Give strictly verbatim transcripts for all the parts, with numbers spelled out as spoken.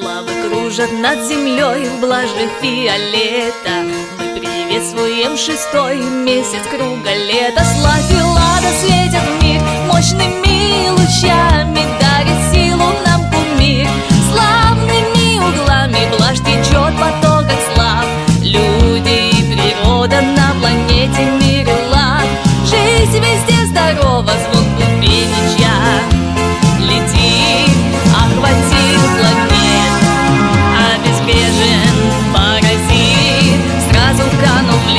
Славы кружат над землей в блаже фиолета. Мы приветствуем шестой месяц круга лета. Славь и лада светят в мир мощными лучами, дарит силу нам кумир. Славными углами блажь течет в потоках слав. Люди и природа на планете мир и лад. Жизнь везде здорова, звон бубеничья летит, охватил планет. Обезбрежен паразит, сразу канул в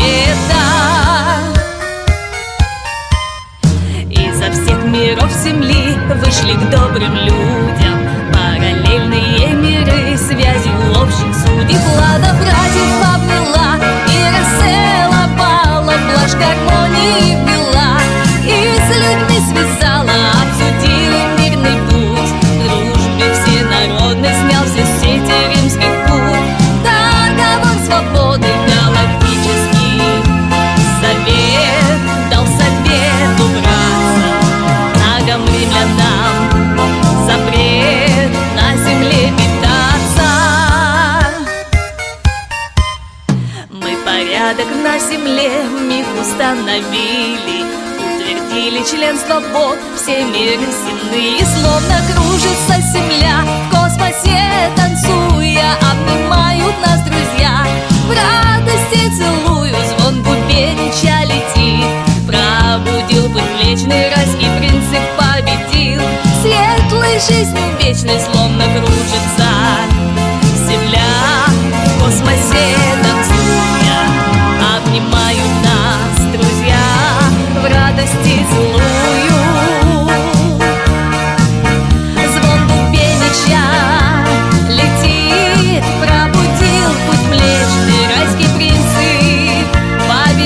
лето. Изо всех миров земли вышли к добрым людям параллельные миры, связью общих судеб. Лада братьев обняла и расцеловала, блажь гармонии ввела и с людьми связала. Обсудили мирный путь, дружбе всенародной снял все сети римских путь. Договор свободы галактический совет дал совет убраться. Ногам римлянам запрет на земле питаться. Мы порядок на земле миг установили, утвердили членство Бог, все миры земные. Словно кружится земля в космосе танцуя, обнимают нас друзья, в радости целую. Звон бубеничья летит, пробудил предвечный райский принцип, победил. Светлой жизнью вечной словно кружится земля в космосе танцуя, обнимают нас друзья, в радости целую. Звон бубеничья летит, пробудил путь млечный, райский принцип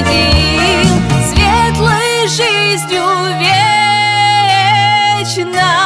победил. Светлой жизнью вечно